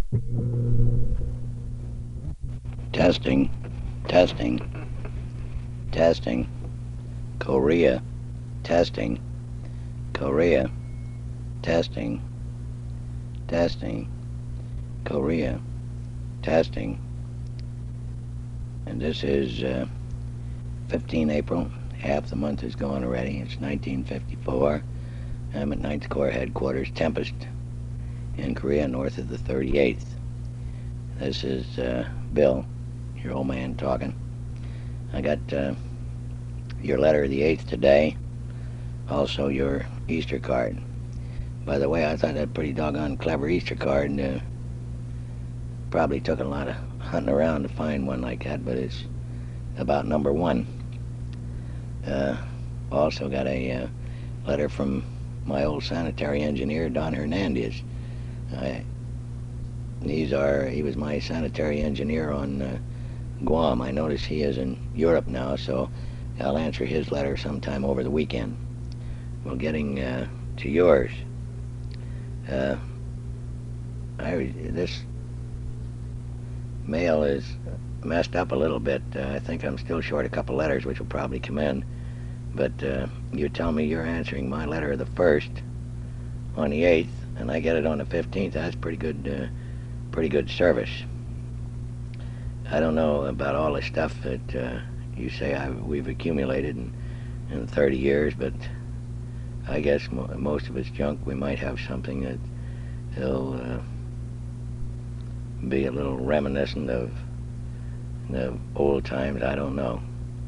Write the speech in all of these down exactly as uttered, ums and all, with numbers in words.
Testing, testing, testing. Korea, testing. Korea, testing, testing. Korea, testing. And this is uh, fifteen April. Half the month is gone already. It's nineteen fifty-four. I'm at Ninth Corps Headquarters, Tempest, in Korea, north of the thirty-eighth. This is uh, Bill, your old man, talking. I got uh, your letter of the eighth today, also your Easter card. By the way, I thought that a pretty doggone clever Easter card, and uh, probably took a lot of hunting around to find one like that, but it's about number one. Uh, also got a uh, letter from my old sanitary engineer, Don Hernandez. Uh, these are, he was my sanitary engineer on uh, Guam. I notice he is in Europe now, so I'll answer his letter sometime over the weekend. Well, getting uh, to yours. Uh, I, this mail is messed up a little bit. Uh, I think I'm still short a couple letters, which will probably come in. But uh, you tell me you're answering my letter the first on the eighth, and I get it on the fifteenth. That's pretty good, uh, pretty good service. I don't know about all the stuff that uh, you say I, we've accumulated in, in thirty years, but I guess mo most of it's junk. We might have something that will uh, be a little reminiscent of the old times. I don't know.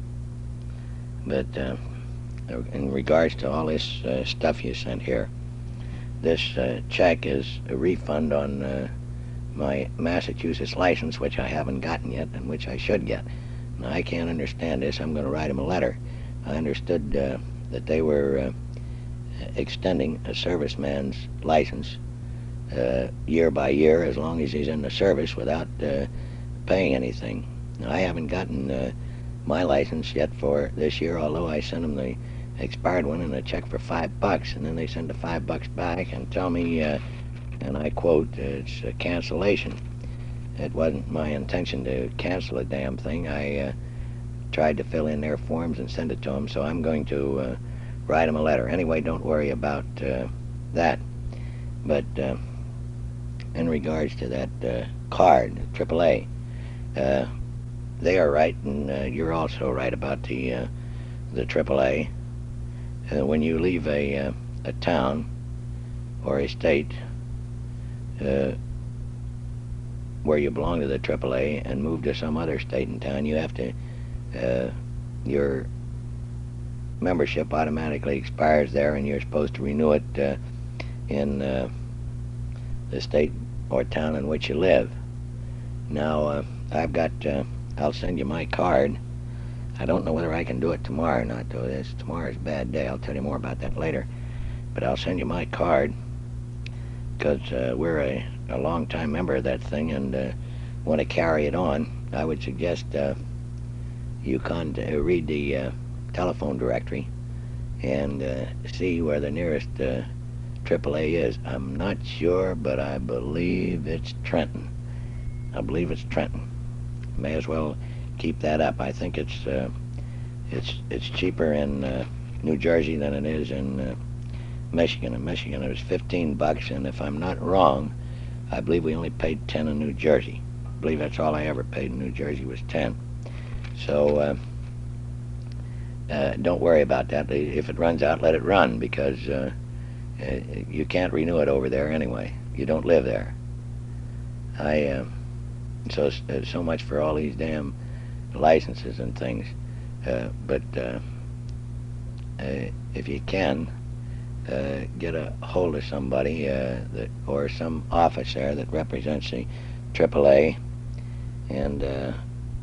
But uh, in regards to all this uh, stuff you sent here, this uh, check is a refund on uh, my Massachusetts license, which I haven't gotten yet and which I should get. Now, I can't understand this. I'm going to write them a letter. I understood uh, that they were uh, extending a serviceman's license uh, year by year as long as he's in the service without uh, paying anything. Now, I haven't gotten uh, my license yet for this year, although I sent them the expired one and a check for five bucks, and then they send the five bucks back and tell me, uh, and I quote, uh, it's a cancellation. It wasn't my intention to cancel a damn thing. I uh, tried to fill in their forms and send it to them, so I'm going to uh, write them a letter. Anyway, don't worry about uh, that. But uh, in regards to that uh, card, triple A, uh, they are right, and uh, you're also right about the uh, the triple A. Uh, when you leave a uh, a town or a state uh, where you belong to the triple A and move to some other state and town, you have to uh, your membership automatically expires there, and you're supposed to renew it uh, in uh, the state or town in which you live. Now, uh, I've got. Uh, I'll send you my card. I don't know whether I can do it tomorrow or not, though. This tomorrow's a bad day. I'll tell you more about that later. But I'll send you my card because uh, we're a, a long-time member of that thing and uh, want to carry it on. I would suggest uh, you con uh, read the uh, telephone directory and uh, see where the nearest uh, triple A is. I'm not sure, but I believe it's Trenton. I believe it's Trenton. May as well keep that up. I think it's uh, it's it's cheaper in uh, New Jersey than it is in uh, Michigan. In Michigan, it was fifteen bucks, and if I'm not wrong, I believe we only paid ten in New Jersey. I believe that's all I ever paid in New Jersey was ten. So uh, uh, don't worry about that. If it runs out, let it run, because uh, uh, you can't renew it over there anyway. You don't live there. I. Uh, So, uh, so much for all these damn licenses and things. Uh, but uh, uh, if you can, uh, get a hold of somebody uh, that, or some office there that represents the triple A, and uh,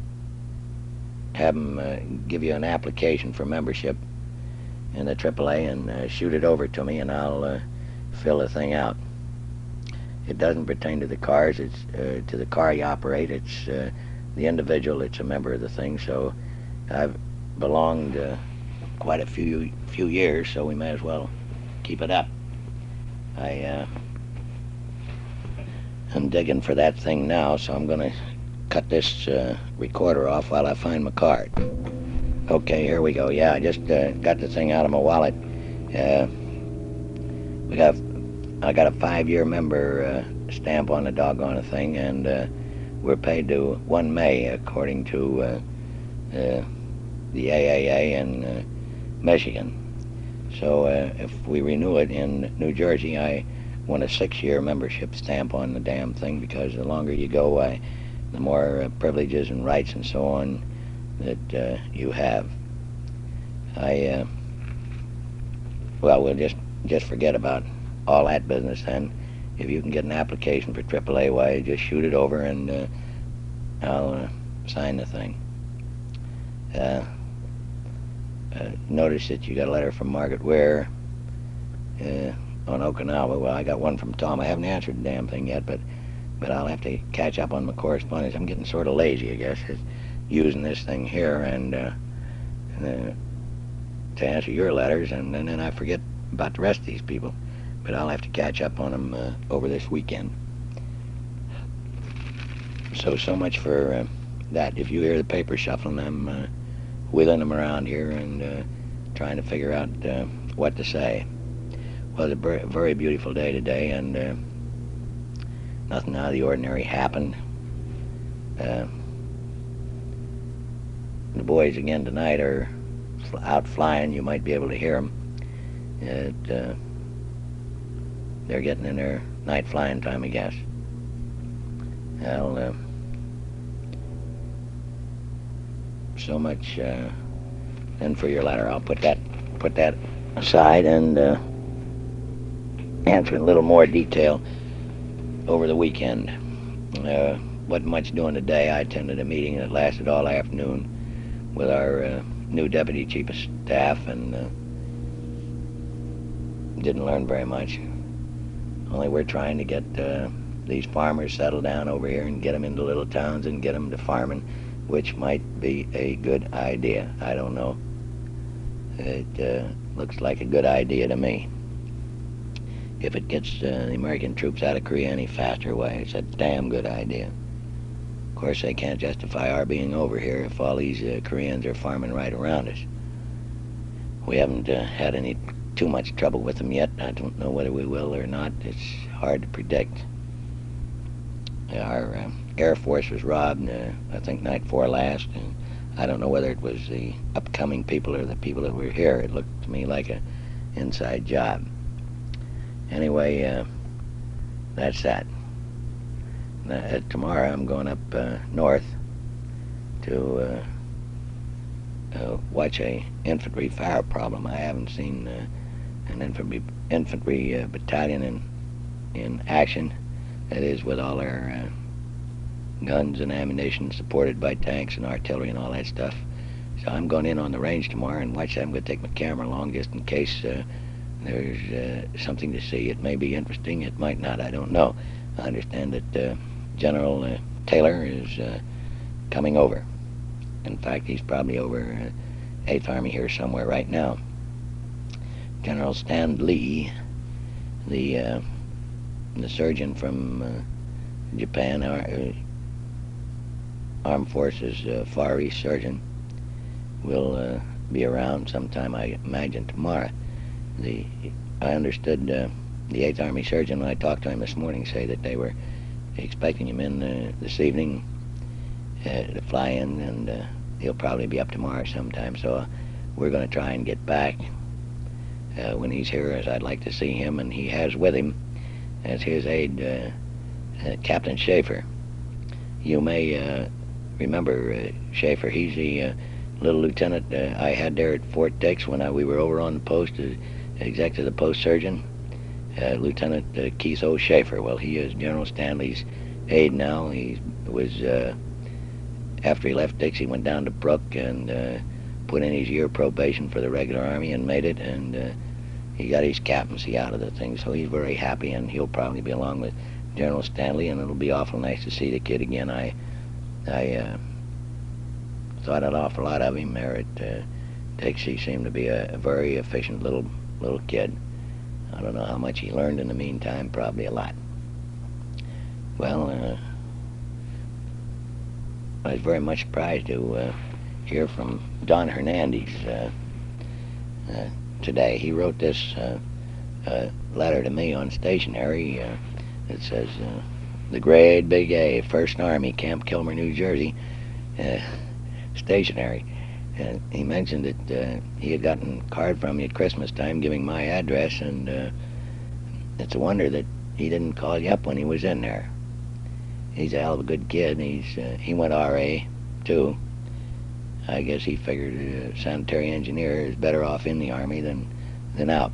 have them uh, give you an application for membership in the triple A and uh, shoot it over to me, and I'll uh, fill the thing out. It doesn't pertain to the cars. It's uh, to the car you operate. It's uh, the individual that's a member of the thing. So I've belonged uh, quite a few few years, so we may as well keep it up. I uh, I'm digging for that thing now, so I'm going to cut this uh, recorder off while I find my card. Okay, here we go. Yeah, I just uh, got the thing out of my wallet. Uh, we got, I got a five-year member uh, stamp on the doggone thing, and uh, we're paid to one May according to uh, uh, the A A A in uh, Michigan. So uh, if we renew it in New Jersey, I want a six-year membership stamp on the damn thing, because the longer you go, I, the more uh, privileges and rights and so on that uh, you have. I, uh, well, we'll just, just forget about all that business then. If you can get an application for triple A, why, just shoot it over and uh, I'll uh, sign the thing. Uh, uh, notice that you got a letter from Margaret Ware uh, on Okinawa. Well, I got one from Tom. I haven't answered the damn thing yet, but but I'll have to catch up on my correspondence. I'm getting sort of lazy, I guess, using this thing here and uh, uh, to answer your letters, and, and then I forget about the rest of these people. But I'll have to catch up on them uh, over this weekend. So, so much for uh, that. If you hear the paper shuffling, I'm uh, wheeling them around here and uh, trying to figure out uh, what to say. Well, it's a very beautiful day today, and uh, nothing out of the ordinary happened. Uh, the boys again tonight are out flying. You might be able to hear them. It, uh, they're getting in their night flying time, I guess. Well, uh, so much. Uh, then for your letter, I'll put that put that aside and uh, answer in a little more detail over the weekend. Uh, wasn't much doing today. I attended a meeting that lasted all afternoon with our uh, new deputy chief of staff, and uh, didn't learn very much. Only we're trying to get uh, these farmers settled down over here and get them into little towns and get them to farming, which might be a good idea. I don't know. It uh, looks like a good idea to me. If it gets uh, the American troops out of Korea any faster, why, it's a damn good idea. Of course, they can't justify our being over here if all these uh, Koreans are farming right around us. We haven't uh, had any too much trouble with them yet. I don't know whether we will or not. It's hard to predict. Our uh, Air Force was robbed, uh, I think, night before last, and I don't know whether it was the upcoming people or the people that were here. It looked to me like a inside job. Anyway, uh, that's that. Uh, tomorrow I'm going up uh, north to uh, uh, watch a infantry fire problem. I haven't seen uh, an infantry infantry uh, battalion in in action. That is, with all our uh, guns and ammunition supported by tanks and artillery and all that stuff. So I'm going in on the range tomorrow and watch that. I'm going to take my camera along just in case uh, there's uh, something to see. It may be interesting, it might not, I don't know. I understand that uh, General uh, Taylor is uh, coming over. In fact, he's probably over uh, eighth Army here somewhere right now. General Stan Lee, the uh, the surgeon from uh, Japan, our, uh, Armed Forces uh, Far East surgeon, will uh, be around sometime, I imagine, tomorrow. The I understood uh, the eighth Army surgeon, when I talked to him this morning, say that they were expecting him in uh, this evening uh, to fly in, and uh, he'll probably be up tomorrow sometime. So uh, we're going to try and get back uh, when he's here, as I'd like to see him, and he has with him as his aide uh, uh, Captain Schaefer. You may uh, remember uh, Schaefer. He's the uh, little lieutenant uh, I had there at Fort Dix when I, we were over on the post as executive post surgeon. Uh, Lieutenant uh, Keith O. Schaefer. Well, he is General Stanley's aide now. He was, uh, after he left Dix, he went down to Brooke and uh, put in his year probation for the regular Army and made it, and uh, he got his captaincy out of the thing, so he's very happy, and he'll probably be along with General Stanley, and it'll be awful nice to see the kid again. I I uh, thought an awful lot of him there at uh, Dix. He seemed to be a, a very efficient little little kid. I don't know how much he learned in the meantime, probably a lot. Well, uh, I was very much surprised to uh, hear from Don Hernandez uh, uh, today. He wrote this uh, uh, letter to me on stationery. Uh, it says, uh, the Grade Big A, First Army, Camp Kilmer, New Jersey, uh, stationery. And he mentioned that uh, he had gotten a card from me at Christmas time giving my address, and uh, it's a wonder that he didn't call you up when he was in there. He's a hell of a good kid. He's uh, he went R A too. I guess he figured a sanitary engineer is better off in the Army than than out.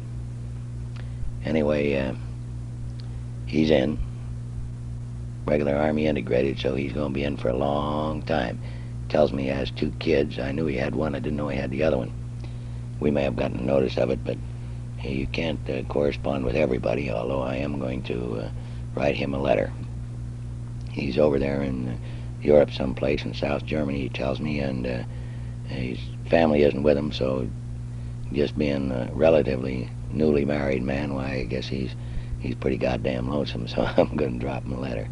Anyway, uh, he's in regular Army integrated, so he's going to be in for a long time. Tells me he has two kids. I knew he had one. I didn't know he had the other one. We may have gotten notice of it, but you can't uh, correspond with everybody, although I am going to uh, write him a letter. He's over there in uh, Europe someplace, in South Germany, he tells me, and uh, his family isn't with him, so just being a relatively newly married man, why, I guess he's he's pretty goddamn lonesome, so I'm going to drop him a letter.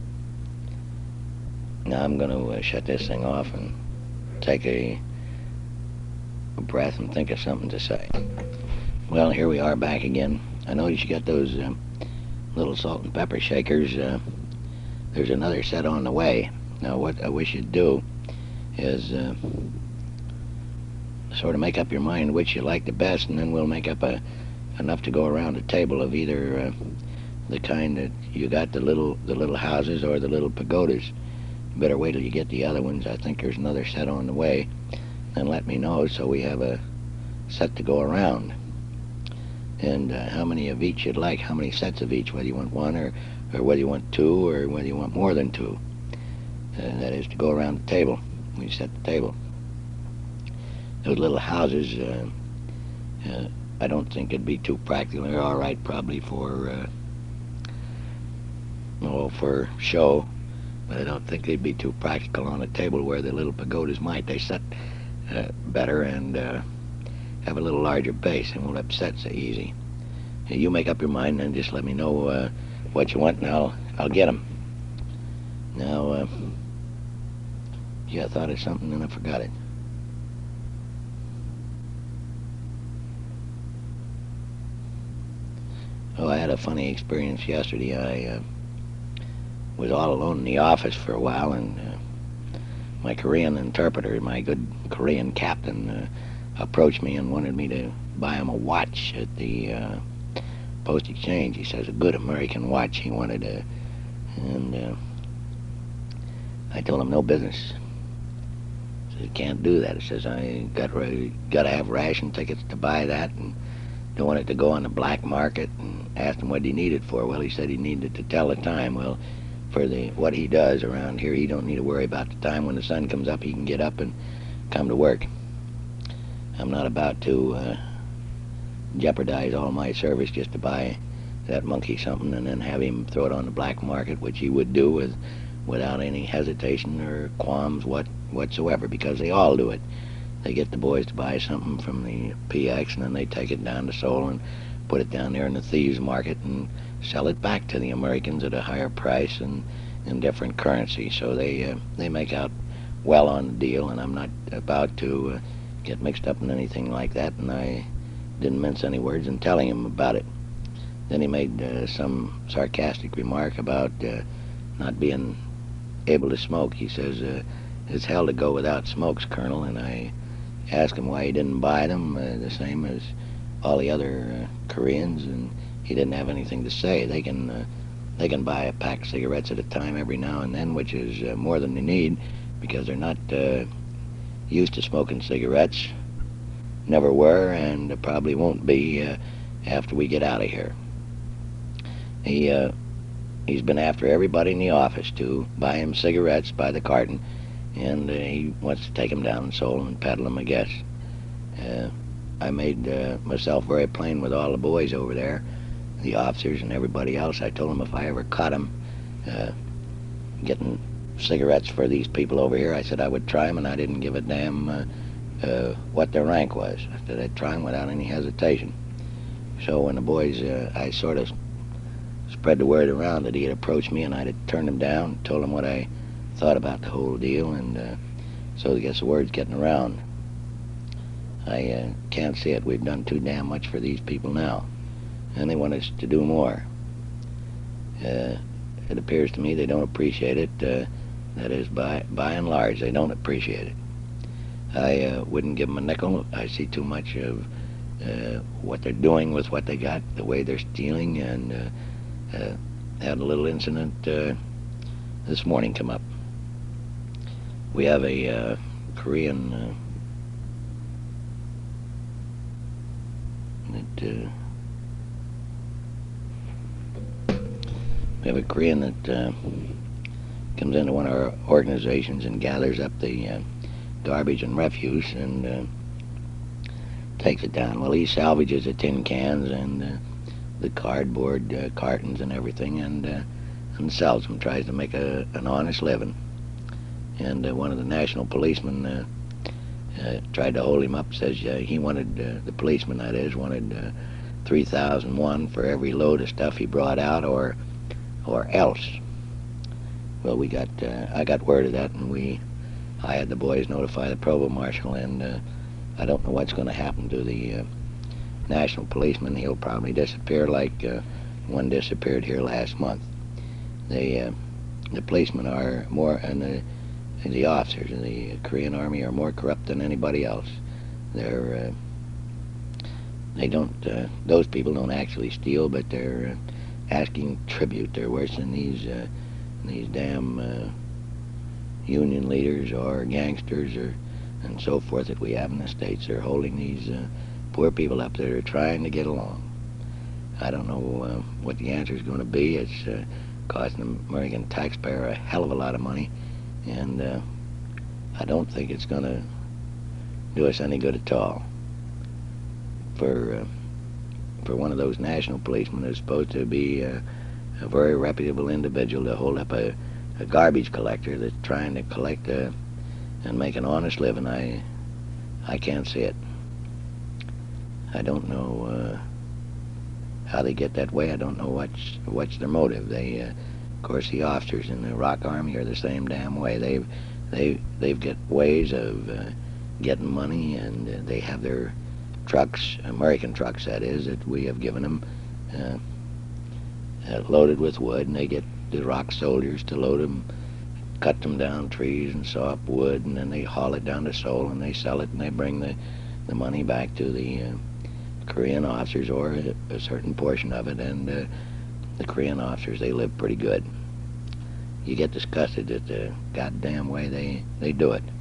Now I'm going to uh, shut this thing off and take a, a breath and think of something to say. Well, here we are back again. I noticed you got those uh, little salt and pepper shakers. Uh, there's another set on the way. Now what I wish you'd do is uh, sort of make up your mind which you like the best, and then we'll make up a enough to go around a table of either uh, the kind that you got, the little the little houses or the little pagodas. You better wait till you get the other ones. I think there's another set on the way. Then let me know so we have a set to go around. And uh, how many of each you'd like, how many sets of each, whether you want one or, or whether you want two or whether you want more than two. Uh, that is to go around the table. We set the table. Those little houses, uh, uh, I don't think it'd be too practical. They're all right probably for, uh, oh, for show, but I don't think they'd be too practical on a table where the little pagodas might. They set uh, better and uh, have a little larger base and won't upset so easy. You make up your mind and just let me know uh, what you want, and I'll I'll get them. Now, uh, yeah, I thought of something and I forgot it. Oh, I had a funny experience yesterday. I uh, was all alone in the office for a while, and uh, my Korean interpreter, my good Korean captain, uh, approached me and wanted me to buy him a watch at the uh, Post Exchange. He says a good American watch he wanted to, and uh, I told him no business. I said, can't do that. He says I got ready, got to have ration tickets to buy that, and don't want it to go on the black market. And asked him what he needed for. Well, he said he needed to tell the time. Well, for the what he does around here, he don't need to worry about the time. When the sun comes up, he can get up and come to work. I'm not about to uh, jeopardize all my service just to buy that monkey something and then have him throw it on the black market, which he would do with without any hesitation or qualms what whatsoever, because they all do it. They get the boys to buy something from the P X, and then they take it down to Seoul and put it down there in the thieves market and sell it back to the Americans at a higher price and in different currency. So they uh, they make out well on the deal, and I'm not about to uh, get mixed up in anything like that, and I didn't mince any words in telling him about it. Then he made uh, some sarcastic remark about uh, not being able to smoke. He says, uh, it's hell to go without smokes, Colonel, and I asked him why he didn't buy them, uh, the same as all the other uh, Koreans, and he didn't have anything to say. They can uh, they can buy a pack of cigarettes at a time every now and then, which is uh, more than they need, because they're not uh, used to smoking cigarettes, never were, and probably won't be uh, after we get out of here. He uh, he's been after everybody in the office to buy him cigarettes by the carton, and uh, he wants to take them down in Seoul and peddle them, I guess. Uh, I made uh, myself very plain with all the boys over there, the officers and everybody else. I told them if I ever caught him uh, getting cigarettes for these people over here, I said I would try them, and I didn't give a damn uh, uh, what their rank was. I said I'd try them without any hesitation. So when the boys, uh, I sort of spread the word around that he had approached me, and I'd have turned him down, told him what I thought about the whole deal, and uh, so I guess the word's getting around. I uh, can't see it. We've done too damn much for these people now, and they want us to do more. Uh, it appears to me they don't appreciate it. Uh, that is, by by and large, they don't appreciate it. I uh, wouldn't give them a nickel. I see too much of uh, what they're doing with what they got, the way they're stealing, and uh, uh, had a little incident uh, this morning come up. We have a uh, Korean uh, that uh, we have a Korean that uh, comes into one of our organizations and gathers up the uh, garbage and refuse and uh, takes it down. Well, he salvages the tin cans and uh, the cardboard uh, cartons and everything, and uh, and sells them. Tries to make a, an honest living. And uh, one of the national policemen uh, uh, tried to hold him up. Says uh, he wanted uh, the policeman, that is, wanted uh, three thousand one for every load of stuff he brought out, or or else. Well, we got uh, I got word of that, and we. I had the boys notify the provost marshal, and uh, I don't know what's going to happen to the uh, national policeman. He'll probably disappear like uh, one disappeared here last month. They, uh, the policemen are more, and the, and the officers in the Korean Army are more corrupt than anybody else. They're, uh, they don't, uh, those people don't actually steal, but they're uh, asking tribute. They're worse than these, uh, these damn uh, union leaders or gangsters or and so forth that we have in the States. They're holding these uh, poor people up that are trying to get along. I don't know uh, what the answer is going to be. It's uh, costing the American taxpayer a hell of a lot of money, and uh, I don't think it's going to do us any good at all. For uh, for one of those national policemen who's supposed to be uh, a very reputable individual to hold up a a garbage collector that's trying to collect a, and make an honest living, I I can't see it. I don't know uh, how they get that way. I don't know what's what's their motive. They, uh, of course, the officers in the Rock Army are the same damn way. They've they they've got ways of uh, getting money, and uh, they have their trucks, American trucks that is, that we have given them, uh, uh, loaded with wood, and they get the rock soldiers to load them, cut them down trees and saw up wood, and then they haul it down to Seoul and they sell it, and they bring the, the money back to the uh, Korean officers, or a, a certain portion of it, and uh, the Korean officers, they live pretty good. You get disgusted at the goddamn way they, they do it.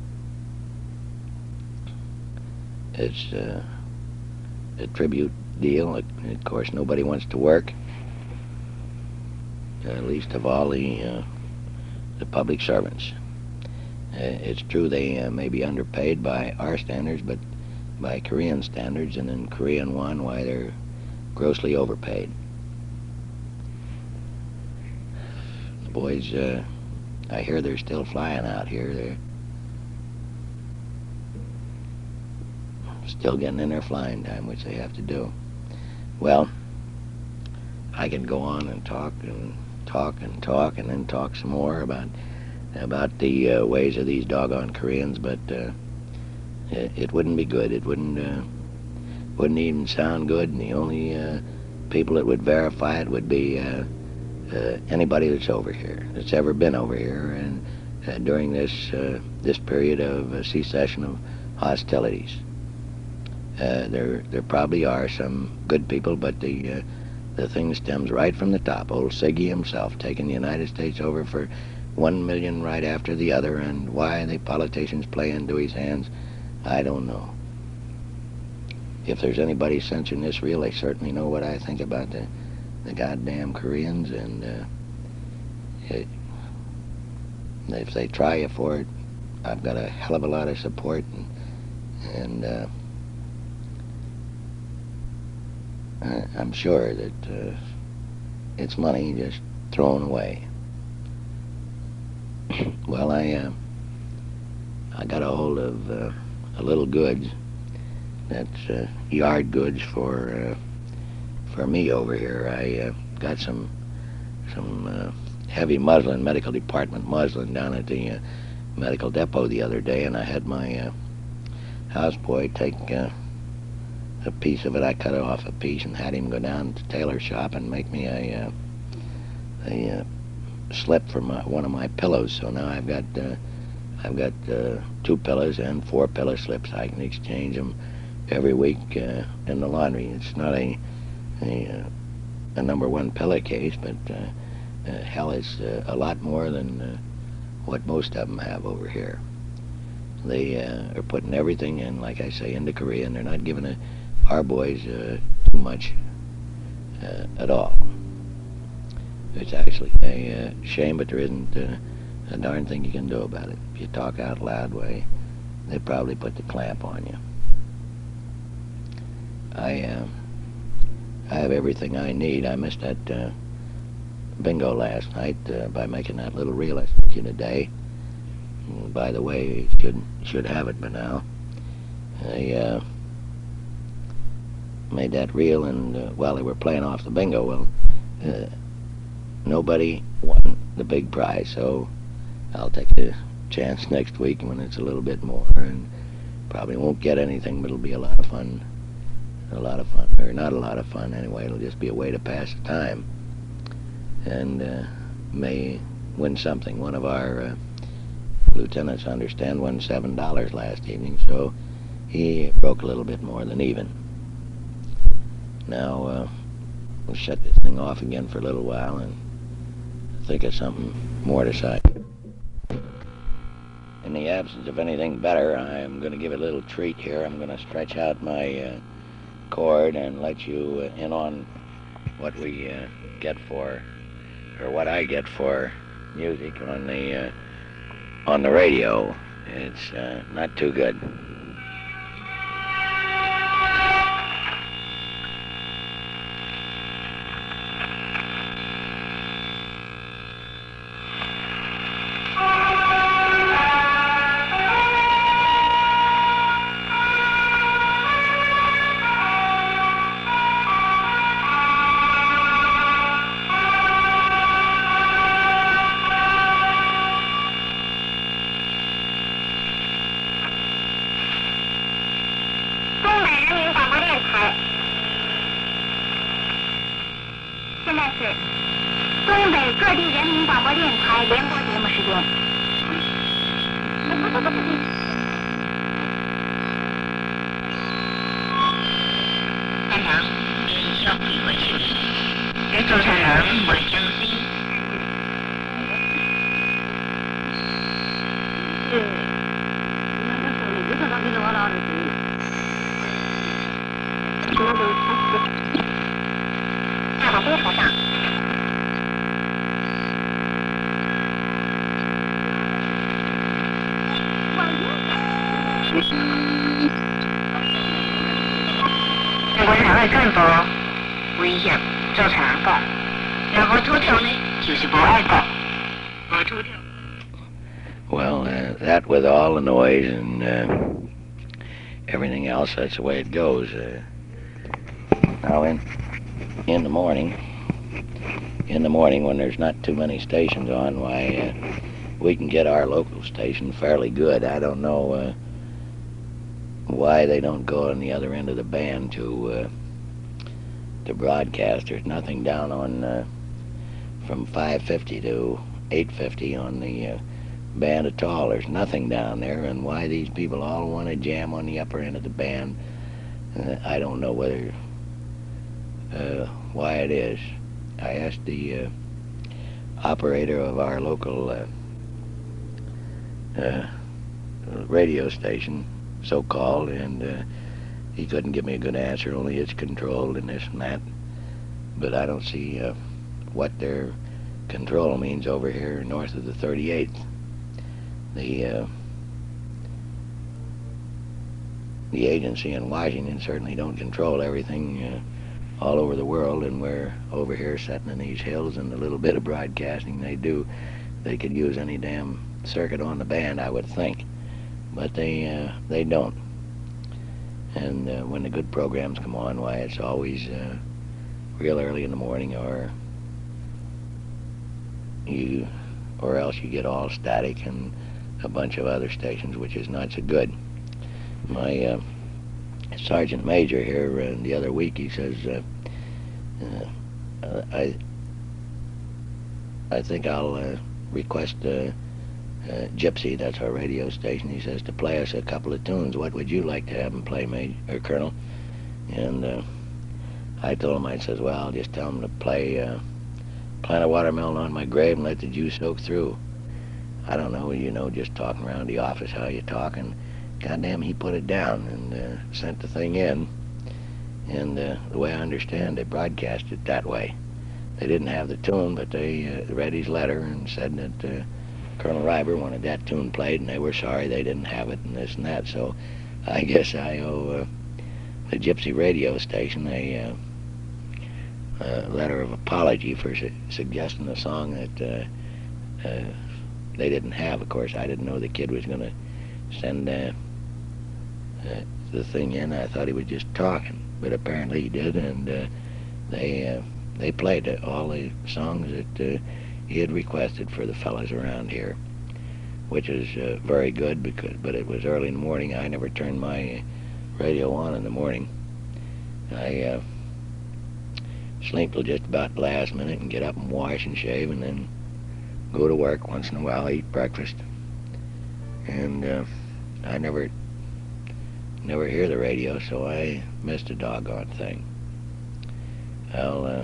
It's uh, a tribute deal. Of course, nobody wants to work. At least of all the uh, the public servants. Uh, it's true they uh, may be underpaid by our standards, but by Korean standards, and in Korean won, why, they're grossly overpaid. The boys, uh, I hear they're still flying out here. They're still getting in their flying time, which they have to do. Well, I can go on and talk and talk and talk and then talk some more about about the uh, ways of these doggone Koreans, but uh, it, it wouldn't be good. It wouldn't uh, wouldn't even sound good, and the only uh, people that would verify it would be uh, uh, anybody that's over here, that's ever been over here, and uh, during this uh, this period of uh, cessation of hostilities. Uh, there there probably are some good people, but the uh, The thing stems right from the top. Old Siggy himself taking the United States over for one million right after the other, and why the politicians play into his hands, I don't know. If there's anybody censoring this reel, they certainly know what I think about the, the goddamn Koreans, and uh, it, if they try you for it, I've got a hell of a lot of support, and, and uh, I'm sure that uh, it's money just thrown away. Well, I uh, I got a hold of uh, a little goods. That's uh, yard goods for uh, for me over here. I uh, got some some uh, heavy muslin, medical department muslin, down at the uh, medical depot the other day, and I had my uh, houseboy take uh, a piece of it. I cut off a piece and had him go down to the tailor shop and make me a uh, a uh, slip for my, one of my pillows. So now I've got uh, I've got uh, two pillows and four pillow slips. I can exchange them every week uh, in the laundry. It's not a a, uh, a number one pillowcase, but uh, uh, hell, it's uh, a lot more than uh, what most of them have over here. They uh, are putting everything in, like I say, into Korea, and they're not giving a, our boys uh, too much uh, at all. It's actually a uh, shame, but there isn't uh, a darn thing you can do about it. If you talk out loud, way, they probably put the clamp on you. I uh, I have everything I need. I missed that uh, bingo last night uh, by making that little reel I sent you today. And by the way, you should should have it by now. I uh, made that reel, and uh, while they were playing off the bingo, well, uh, nobody won the big prize, so I'll take a chance next week when it's a little bit more, and probably won't get anything, but it'll be a lot of fun. A lot of fun, or not a lot of fun anyway. It'll just be a way to pass the time, and uh, may win something. One of our uh, lieutenants, I understand, won seven dollars last evening, so he broke a little bit more than even. Now uh, we'll shut this thing off again for a little while and think of something more to say. In the absence of anything better, I'm going to give it a little treat here. I'm going to stretch out my uh, cord and let you uh, in on what we uh, get for, or what I get for music on the uh, on the radio. It's uh, not too good. Well, uh, that with all the noise and uh, everything else, that's the way it goes. Uh, now, in in the morning, in the morning when there's not too many stations on, why, uh, we can get our local station fairly good. I don't know uh, why they don't go on the other end of the band to uh, to broadcast. There's nothing down on uh, from five fifty to eight fifty on the uh, band at all. There's nothing down there, and why these people all want to jam on the upper end of the band, uh, I don't know whether uh, why it is. I asked the uh, operator of our local uh, uh, radio station, so-called, and uh, he couldn't give me a good answer. Only it's controlled and this and that, but I don't see uh, what their control means over here north of the thirty-eighth. The uh, the agency in Washington certainly don't control everything uh, all over the world, and we're over here sitting in these hills, and the little bit of broadcasting they do, they could use any damn circuit on the band, I would think, but they uh, they don't. And uh, when the good programs come on, why, it's always uh, real early in the morning or you, or else you get all static and a bunch of other stations, which is not so good. My uh, sergeant major here uh, the other week, he says, uh, uh, I I think I'll uh, request uh, uh, Gypsy, that's our radio station, he says, to play us a couple of tunes. What would you like to have him play, Major, or Colonel? And uh, I told him, I says, well, I'll just tell him to play uh, Plant a Watermelon on My Grave and Let the Juice Soak Through. I don't know, you know, just talking around the office how you talk, and goddamn, he put it down and uh, sent the thing in. And uh, the way I understand, they broadcast it that way. They didn't have the tune, but they uh, read his letter and said that uh, Colonel Reiber wanted that tune played, and they were sorry they didn't have it, and this and that. So I guess I owe uh, the Gypsy radio station a, uh, a letter of apology for su suggesting a song that uh, uh, they didn't have. Of course, I didn't know the kid was going to send uh, uh, the thing in. I thought he was just talking, but apparently he did, and uh, they uh, they played all the songs that uh, he had requested for the fellas around here, which is uh, very good, because but it was early in the morning. I never turned my radio on in the morning. I uh, sleep till just about the last minute and get up and wash and shave, and then go to work once in a while, eat breakfast, and uh, I never never hear the radio, so I missed a doggone thing. I'll uh,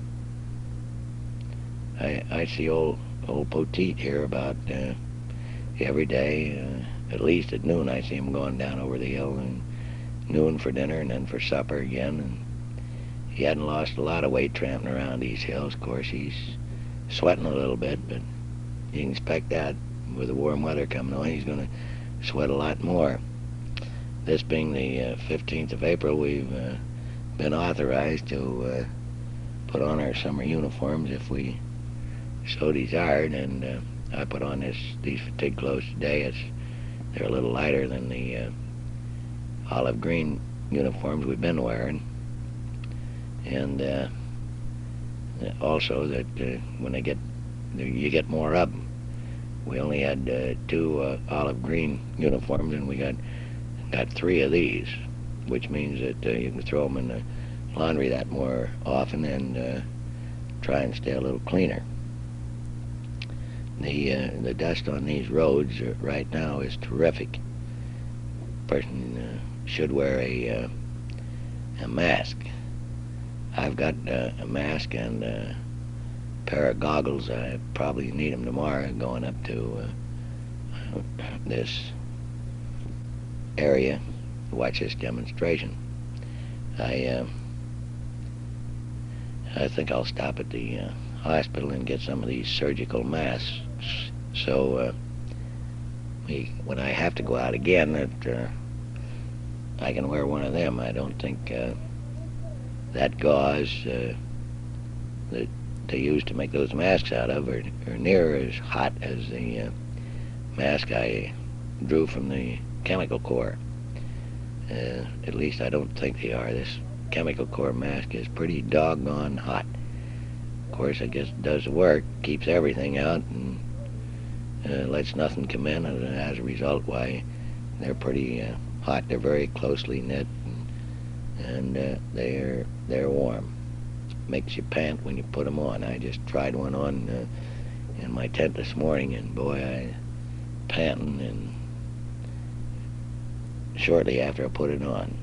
I, I see old old Poteet here about uh, every day. Uh, at least at noon I see him going down over the hill, and noon for dinner and then for supper again. And he hadn't lost a lot of weight tramping around these hills. Of course, he's sweating a little bit, but you can expect that with the warm weather coming on. He's going to sweat a lot more. This being the uh, fifteenth of April, we've uh, been authorized to uh, put on our summer uniforms if we so desired, and uh, I put on this these fatigue clothes today. It's they're a little lighter than the uh, olive green uniforms we've been wearing, and uh, also that uh, when they get you get more of them. We only had uh, two uh, olive green uniforms, and we got got three of these, which means that uh, you can throw them in the laundry that more often and uh, try and stay a little cleaner. The uh, the dust on these roads uh, right now is terrific. Person uh, should wear a uh, a mask. I've got uh, a mask and uh, a pair of goggles. I probably need them tomorrow going up to uh, this area to watch this demonstration. I uh, I think I'll stop at the uh, hospital and get some of these surgical masks, so uh, we, when I have to go out again, that uh, I can wear one of them. I don't think uh, that gauze uh, that they use to make those masks out of are, are near as hot as the uh, mask I drew from the Chemical Corps. Uh, at least I don't think they are. This Chemical Corps mask is pretty doggone hot. Of course, I guess it does the work, keeps everything out, and uh, lets nothing come in, and as a result, why, they're pretty uh, hot. They're very closely knit, and, and uh, they're they're warm. Makes you pant when you put them on. I just tried one on uh, in my tent this morning, and boy, I panting, and shortly after I put it on.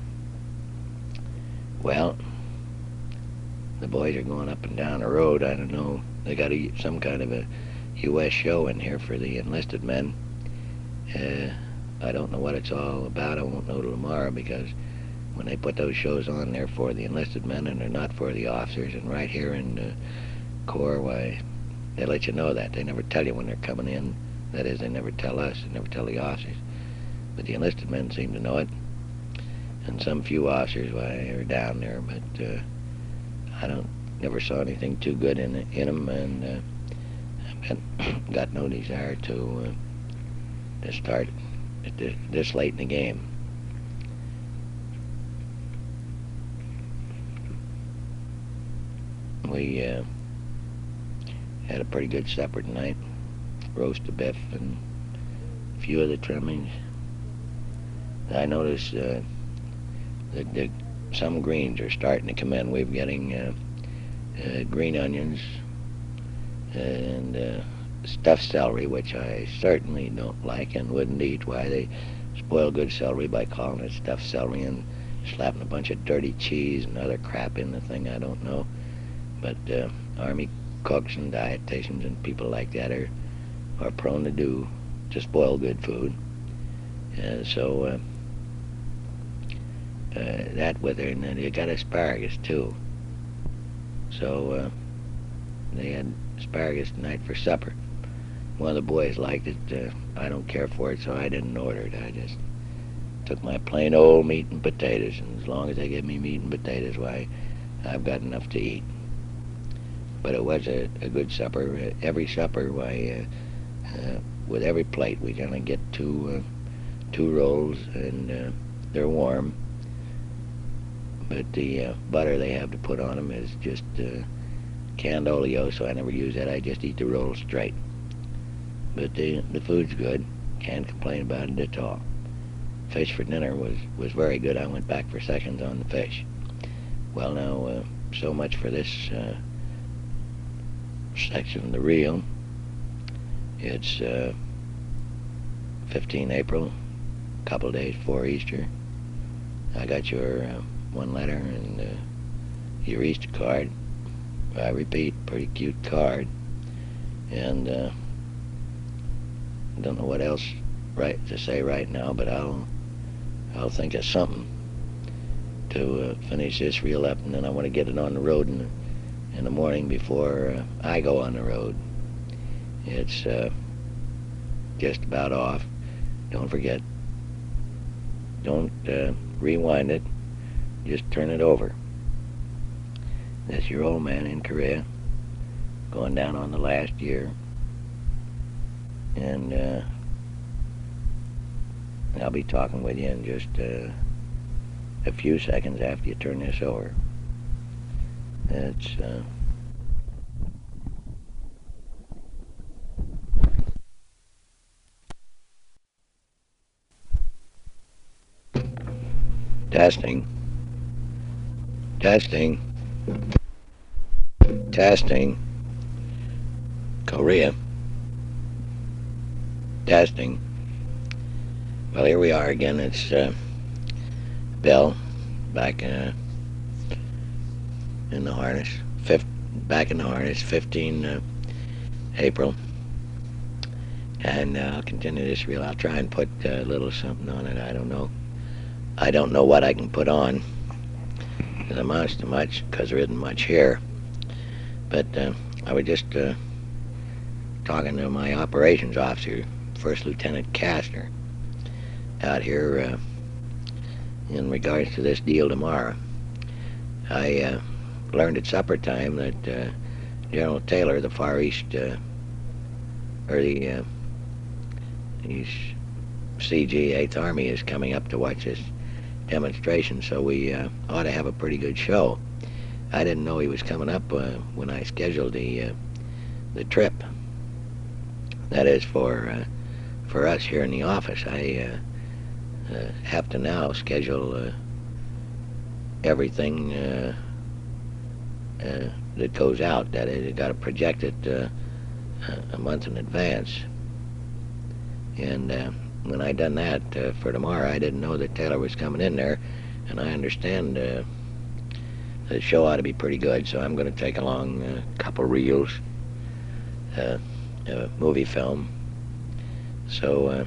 Well, the boys are going up and down the road. I don't know, they got a, some kind of a U S show in here for the enlisted men. Uh, I don't know what it's all about. I won't know till tomorrow, because when they put those shows on, they're for the enlisted men and they're not for the officers. And right here in the Corps, why, they let you know that. They never tell you when they're coming in. That is, they never tell us, they never tell the officers. But the enlisted men seem to know it. And some few officers, why, are down there, but uh, I don't, never saw anything too good in in them, and uh, I've got no desire to uh, to start at this, this late in the game. We uh, Had a pretty good supper tonight. Roast of beef and a few of the trimmings. I noticed uh, that the, some greens are starting to come in. We're getting uh, uh, green onions and uh, stuffed celery, which I certainly don't like and wouldn't eat. Why they spoil good celery by calling it stuffed celery and slapping a bunch of dirty cheese and other crap in the thing, I don't know. But uh, Army cooks and dietitians and people like that are, are prone to do, to spoil good food. Uh, so uh, uh, that with her, and then you got asparagus too. So uh, they had asparagus tonight for supper. One of the boys liked it. Uh, I don't care for it, so I didn't order it. I just took my plain old meat and potatoes, and as long as they give me meat and potatoes, why, I've got enough to eat. But it was a, a good supper. Uh, every supper, why, uh, uh, with every plate, we gonna get two, uh, two rolls, and uh, they're warm. But the uh, butter they have to put on them is just uh, canned oleo, so I never use that. I just eat the rolls straight. But the the food's good. Can't complain about it at all. Fish for dinner was, was very good. I went back for seconds on the fish. Well, now, uh, so much for this uh, section of the reel. It's uh, fifteenth April, a couple days before Easter. I got your uh, one letter and uh, your Easter card. I repeat, pretty cute card. And uh, I don't know what else right to say right now, but I'll I'll think of something to uh, finish this reel up, and then I want to get it on the road in, in the morning before uh, I go on the road. It's uh, just about off. Don't forget, don't uh, rewind it, just turn it over. That's your old man in Korea, going down on the last year. And uh, I'll be talking with you in just uh, a few seconds after you turn this over. It's uh, testing, testing, testing, Korea, testing. Well, here we are again. It's uh, Bill, back uh, in the harness. Fifth, back in the harness, fifteenth uh, April. And uh, I'll continue this reel. I'll try and put a little something on it. I don't know. I don't know what I can put on. It amounts to much because there isn't much here. But uh, I was just uh, talking to my operations officer, First Lieutenant Kastner, out here uh, in regards to this deal tomorrow. I uh, learned at supper time that uh, General Taylor, the Far East, uh, or the uh, East C G eighth Army, is coming up to watch this demonstration, so we uh, ought to have a pretty good show. I didn't know he was coming up uh, when I scheduled the uh, the trip. That is for uh, for us here in the office. I uh, uh, have to now schedule uh, everything uh, uh, that goes out. That is, you got to project it uh, a month in advance. And uh, when I done that uh, for tomorrow, I didn't know that Taylor was coming in there, and I understand uh, the show ought to be pretty good. So I'm going to take along a couple reels, uh, a movie film. So uh,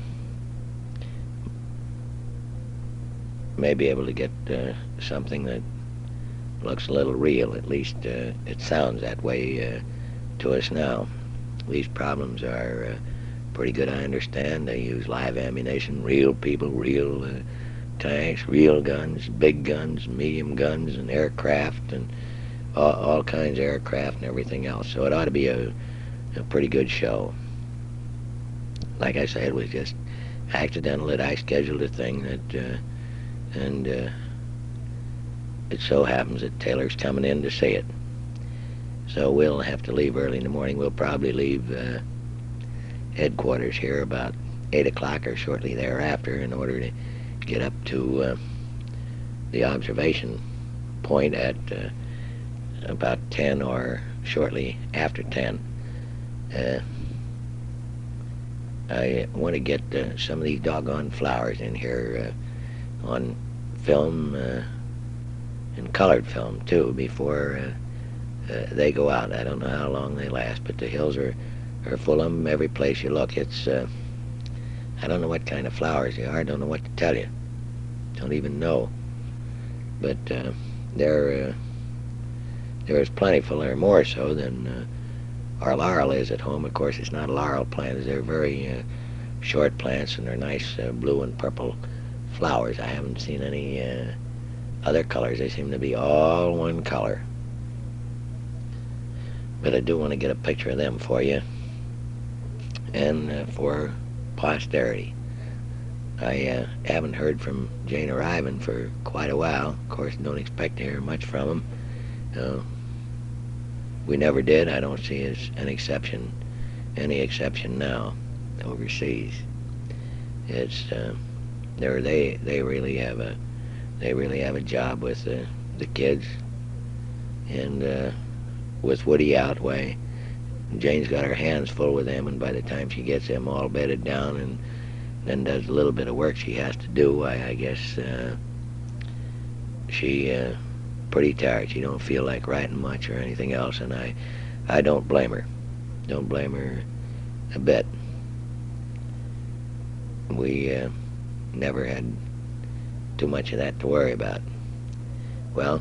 may be able to get uh, something that looks a little real. At least uh, it sounds that way uh, to us now. These problems are uh, pretty good, I understand. They use live ammunition, real people, real uh, tanks, real guns, big guns, medium guns, and aircraft, and all, all kinds of aircraft and everything else. So it ought to be a, a pretty good show. Like I said, it was just accidental that I scheduled a thing that, uh, and uh, it so happens that Taylor's coming in to see it. So we'll have to leave early in the morning. We'll probably leave uh, headquarters here about eight o'clock or shortly thereafter in order to get up to uh, the observation point at uh, about ten or shortly after ten. Uh, I want to get uh, some of these doggone flowers in here uh, on film uh, and colored film too before uh, uh, they go out. I don't know how long they last, but the hills are, are full of them. Every place you look, it's uh, I don't know what kind of flowers they are. I don't know what to tell you. Don't even know. But uh, they're uh, they're as plentiful or more so than uh, our laurel is at home. Of course, it's not a laurel plant. They're very uh, short plants, and they're nice uh, blue and purple flowers. I haven't seen any uh, other colors. They seem to be all one color. But I do want to get a picture of them for you and uh, for posterity. I uh, haven't heard from Jane or Ivan for quite a while. Of course, don't expect to hear much from them. Uh, we never did. I don't see as an exception, any exception now, overseas. It's uh, they're, they they really have a they really have a job with uh, the kids, and uh, with Woody out way. Jane's got her hands full with them, and by the time she gets them all bedded down and then does a little bit of work she has to do, I, I guess uh, she uh, pretty tired. She don't feel like writing much or anything else, and I, I don't blame her. Don't blame her a bit. We uh, never had too much of that to worry about. Well,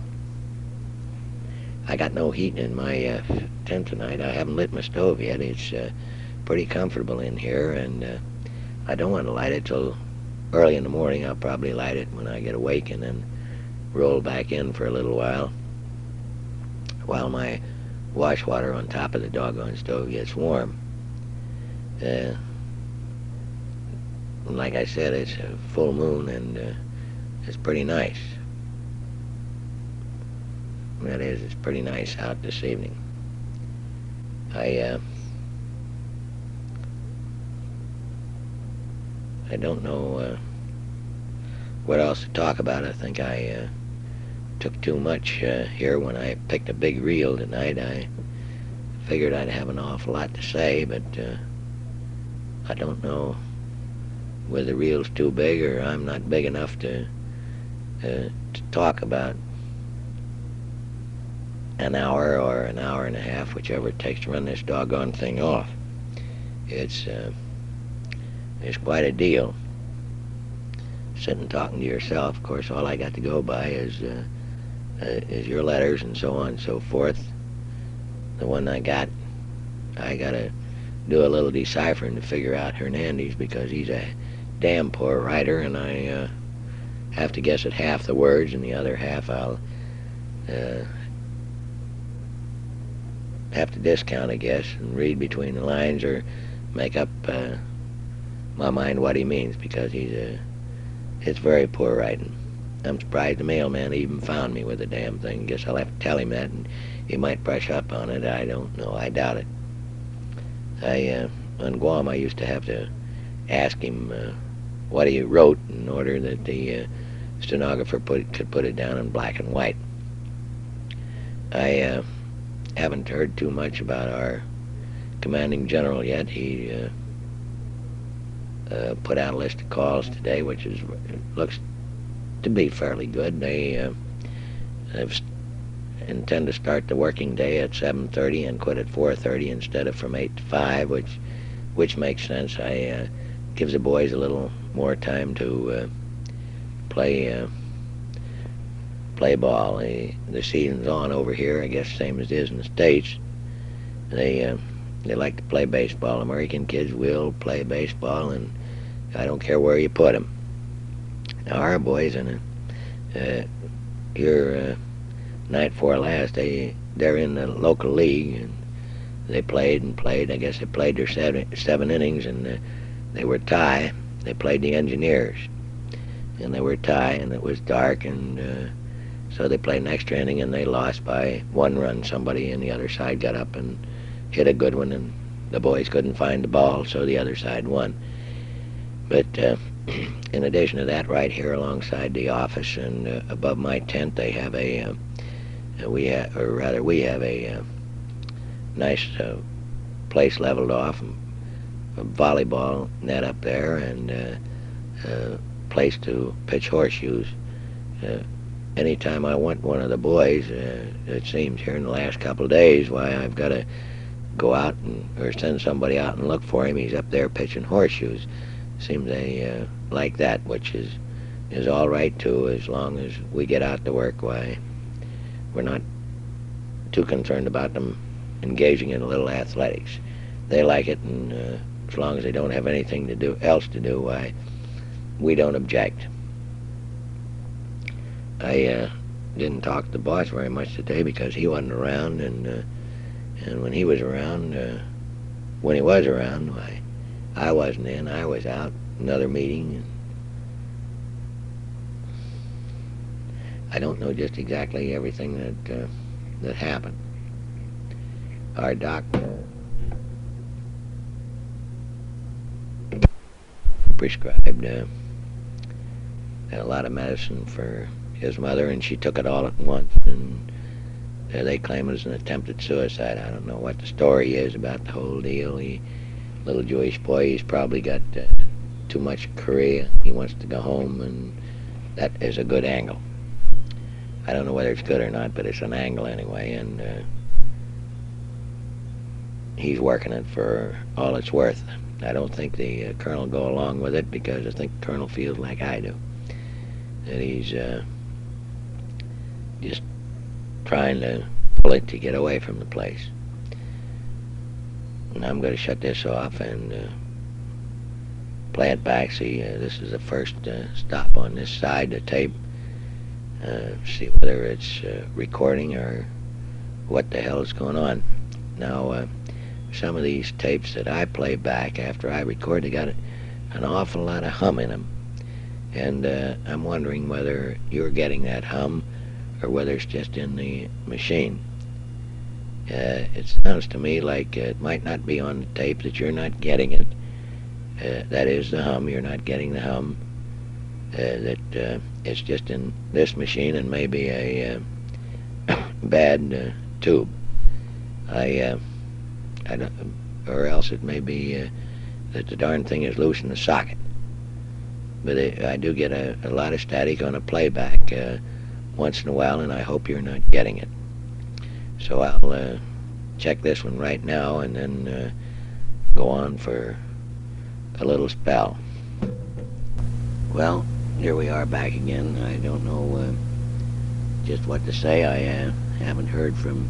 I got no heat in my uh, tent tonight. I haven't lit my stove yet. It's uh, pretty comfortable in here, and uh, I don't want to light it till early in the morning. I'll probably light it when I get awake and then roll back in for a little while while my wash water on top of the doggone stove gets warm. Uh, like I said, it's a full moon, and uh, it's pretty nice. That is, it's pretty nice out this evening. I, uh, I don't know uh, what else to talk about. I think I uh, took too much uh, here when I picked a big reel tonight. I figured I'd have an awful lot to say, but uh, I don't know whether the reel's too big or I'm not big enough to, uh, to talk about an hour or an hour and a half, whichever it takes to run this doggone thing off. It's uh, it's quite a deal. Sitting talking to yourself. Of course, all I got to go by is uh, uh, is your letters and so on and so forth. The one I got, I gotta do a little deciphering to figure out Hernandez, because he's a damn poor writer, and I uh, have to guess at half the words, and the other half I'll uh, have to discount, I guess, and read between the lines or make up uh, my mind what he means, because he's a, it's very poor writing. I'm surprised the mailman even found me with the damn thing. Guess I'll have to tell him that, and he might brush up on it. I don't know. I doubt it. I, uh, on Guam, I used to have to ask him uh, what he wrote in order that the uh, stenographer put, could put it down in black and white. I uh, haven't heard too much about our commanding general yet. He uh, uh, put out a list of calls today, which is looks to be fairly good. They uh, have intend to start the working day at seven thirty and quit at four thirty instead of from eight to five, which which makes sense. I uh, gives the boys a little more time to uh, play uh, play ball. The, the season's on over here, I guess, same as it is in the States. They uh, they like to play baseball. American kids will play baseball, and I don't care where you put them. Now our boys in a, uh, here uh, night before last, they they're in the local league, and they played and played. I guess they played their seven seven innings, and uh, they were tie. They played the Engineers, and they were tie, and it was dark, and uh, So they played an extra inning, and they lost by one run. Somebody in the other side got up and hit a good one, and the boys couldn't find the ball, so the other side won. But uh, in addition to that, right here alongside the office and uh, above my tent, they have a, uh, we ha- or rather we have a uh, nice uh, place leveled off, a volleyball net up there, and uh, a place to pitch horseshoes. Uh, anytime I want one of the boys, uh, it seems here in the last couple of days, why I've got to go out and or send somebody out and look for him. He's up there pitching horseshoes. Seems they uh, like that, which is is all right too, as long as we get out to work. Why, we're not too concerned about them engaging in a little athletics. They like it, and uh, as long as they don't have anything to do else to do, why, we don't object. I uh, didn't talk to the boss very much today because he wasn't around, and uh, and when he was around, uh, when he was around, why, I wasn't in. I was out, another meeting. And I don't know just exactly everything that uh, that happened. Our doctor prescribed uh, a lot of medicine for his mother, and she took it all at once, and uh, they claim it was an attempted suicide. I don't know what the story is about the whole deal. He, little Jewish boy, he's probably got uh, too much Korea. He wants to go home, and that is a good angle. I don't know whether it's good or not, but it's an angle anyway, and uh, he's working it for all it's worth. I don't think the uh, colonel will go along with it, because I think the colonel feels like I do, that he's uh, just trying to pull it to get away from the place. And I'm going to shut this off and uh, play it back. See, uh, this is the first uh, stop on this side, the tape. Uh, see whether it's uh, recording or what the hell is going on. Now, uh, some of these tapes that I play back after I record, they got an awful lot of hum in them. And uh, I'm wondering whether you're getting that hum or whether it's just in the machine. Uh, it sounds to me like uh, it might not be on the tape, that you're not getting it. Uh, that is the hum. You're not getting the hum. Uh, that uh, it's just in this machine, and maybe a uh, bad uh, tube. I, uh, I don't, or else it may be uh, that the darn thing is loose in the socket. But it, I do get a, a lot of static on a playback uh, once in a while, and I hope you're not getting it. So I'll uh, check this one right now, and then uh, go on for a little spell. Well, here we are back again. I don't know uh, just what to say. I uh, haven't heard from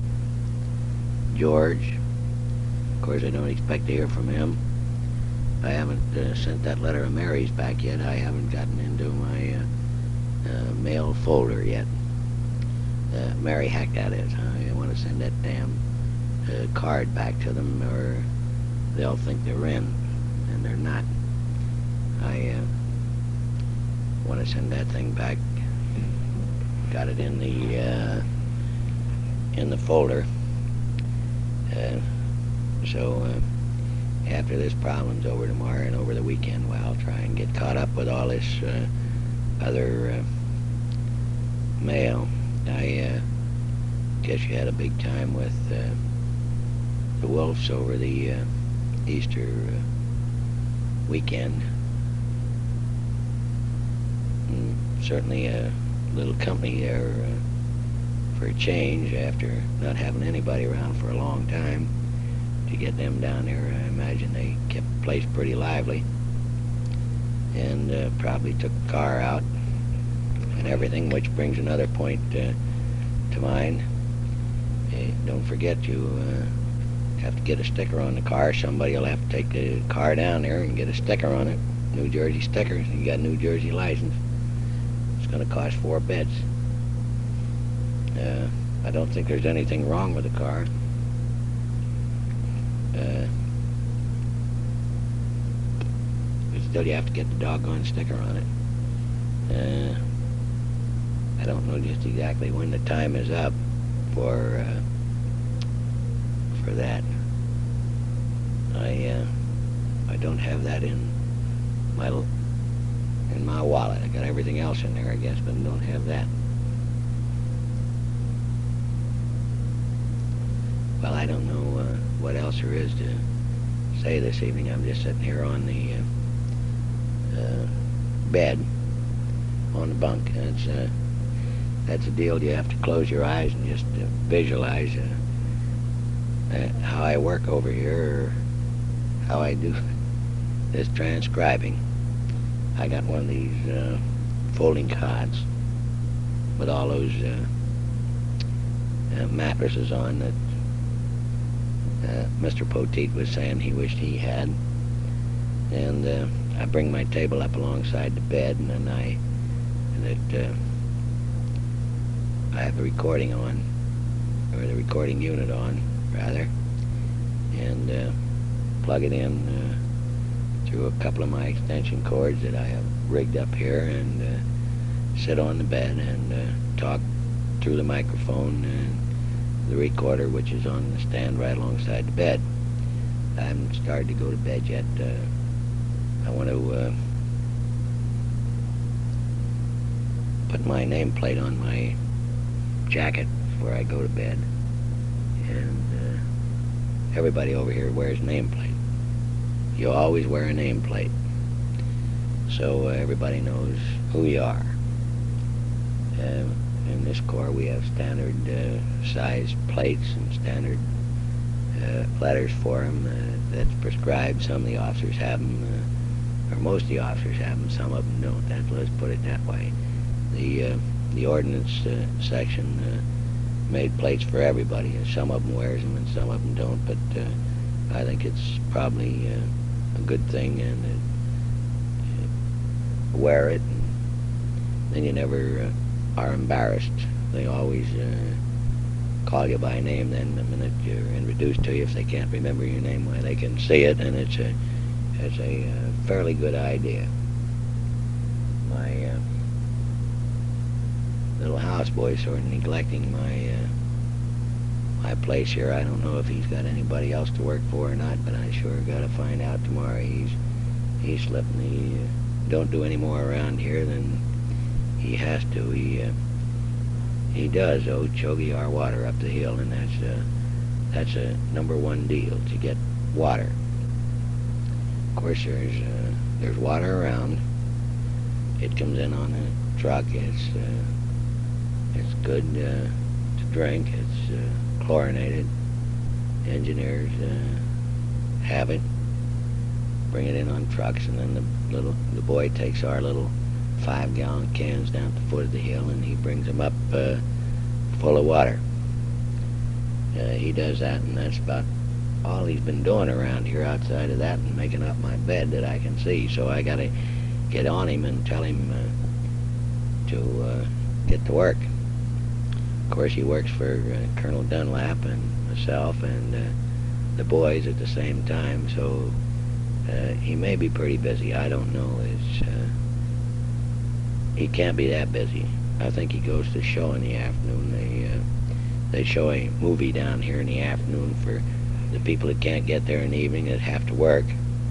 George. Of course, I don't expect to hear from him. I haven't uh, sent that letter of Mary's back yet. I haven't gotten into my uh, uh, mail folder yet. Uh, Mary Hack, that is. I want to send that damn uh, card back to them, or they'll think they're in, and they're not. I uh, want to send that thing back. Got it in the uh, in the folder. Uh, so uh, after this problem's over tomorrow and over the weekend, well, I'll try and get caught up with all this uh, other uh, mail. I uh, guess you had a big time with uh, the Wolves over the uh, Easter uh, weekend. And certainly a little company there uh, for a change, after not having anybody around for a long time. To get them down there, I imagine they kept the place pretty lively, and uh, probably took the car out and everything, which brings another point uh, to mind. Hey, don't forget, you uh, have to get a sticker on the car. Somebody will have to take the car down there and get a sticker on it. New Jersey sticker. You got a New Jersey license. It's going to cost four bits. Uh, I don't think there's anything wrong with the car. Uh, but still, you have to get the doggone sticker on it. Uh, I don't know just exactly when the time is up for uh, for that. I uh, I don't have that in my in my wallet. I got everything else in there, I guess, but I don't have that. Well, I don't know uh, what else there is to say this evening. I'm just sitting here on the uh, uh, bed, on the bunk. That's uh, that's a deal. You have to close your eyes and just uh, visualize uh, uh, how I work over here, or how I do this transcribing. I got one of these uh, folding cots with all those uh, uh, mattresses on that uh, Mister Poteet was saying he wished he had. And uh, I bring my table up alongside the bed, and then I and it, uh, I have the recording on, or the recording unit on, rather, and uh, plug it in uh, through a couple of my extension cords that I have rigged up here, and uh, sit on the bed and uh, talk through the microphone and the recorder, which is on the stand right alongside the bed. I haven't started to go to bed yet. Uh, I want to uh, put my nameplate on my jacket before I go to bed, and uh, everybody over here wears nameplate. You always wear a nameplate, so uh, everybody knows who you are. Uh, in this Corps, we have standard uh, size plates and standard uh, letters for them uh, that's prescribed. Some of the officers have them, uh, or most of the officers have them. Some of them don't. That's, let's put it that way. The uh, the ordnance uh, section uh, made plates for everybody. Some of them wears them and some of them don't. But uh, I think it's probably uh, a good thing, and uh, wear it, and then you never uh, are embarrassed. They always uh, call you by name then the minute you're introduced to you. If they can't remember your name, why, they can see it, and it's a it's a uh, fairly good idea. My uh, little houseboy sort of neglecting my uh, my place here. I don't know if he's got anybody else to work for or not, but I sure got to find out tomorrow. He's he's slipping. He uh, don't do any more around here than he has to. He uh, he does though chogy our water up the hill, and that's uh, that's a number one deal, to get water. Of course, there's uh, there's water around. It comes in on a truck. It's uh, it's good uh, to drink. It's uh, chlorinated. Engineers uh, have it. Bring it in on trucks, and then the little the boy takes our little five-gallon cans down at the foot of the hill, and he brings them up uh, full of water. Uh, he does that, and that's about all he's been doing around here outside of that, and making up my bed that I can see. So I got to get on him and tell him uh, to uh, get to work. Of course, he works for uh, Colonel Dunlap and myself and uh, the boys at the same time, so uh, he may be pretty busy. I don't know. It's uh, he can't be that busy. I think he goes to show in the afternoon. They uh, they show a movie down here in the afternoon for the people that can't get there in the evening that have to work.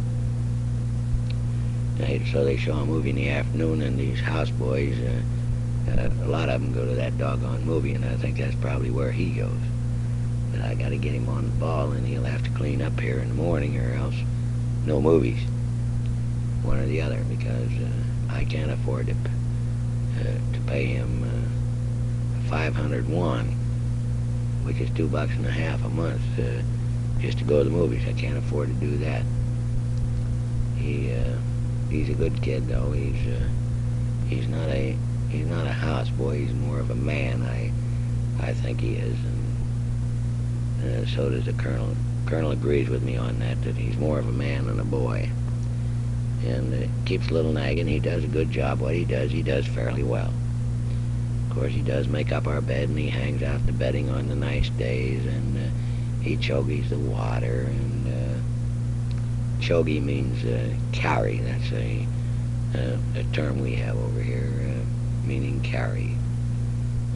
They, so they show a movie in the afternoon, and these houseboys, uh, uh, a lot of them go to that doggone movie, and I think that's probably where he goes. But I got to get him on the ball, and he'll have to clean up here in the morning, or else no movies, one or the other, because uh, I can't afford to uh, to pay him uh, five hundred won, which is two bucks and a half a month, uh, just to go to the movies. I can't afford to do that. He uh, he's a good kid, though. He's uh, he's not a he's not a houseboy. He's more of a man. I I think he is, and uh, so does the colonel. Colonel agrees with me on that, that he's more of a man than a boy. And uh, keeps a little nagging. He does a good job. What he does, he does fairly well. Of course, he does make up our bed, and he hangs out the bedding on the nice days, and uh, he chogies the water, and uh, chogy means uh, carry. That's a, uh, a term we have over here, uh, meaning carry.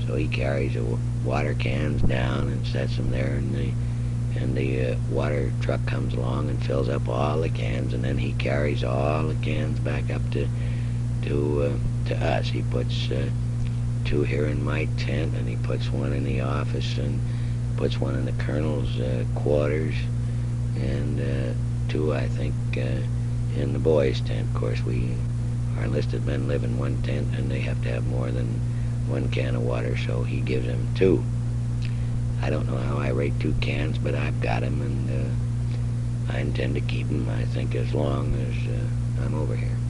So he carries the water cans down and sets them there, and the and the uh, water truck comes along and fills up all the cans, and then he carries all the cans back up to to uh, to us. He puts uh, two here in my tent, and he puts one in the office, and puts one in the colonel's uh, quarters, and uh, two, I think, uh, in the boys' tent. Of course, we our enlisted men live in one tent, and they have to have more than one can of water, so he gives them two. I don't know how I rate two cans, but I've got them, and uh, I intend to keep them, I think, as long as uh, I'm over here.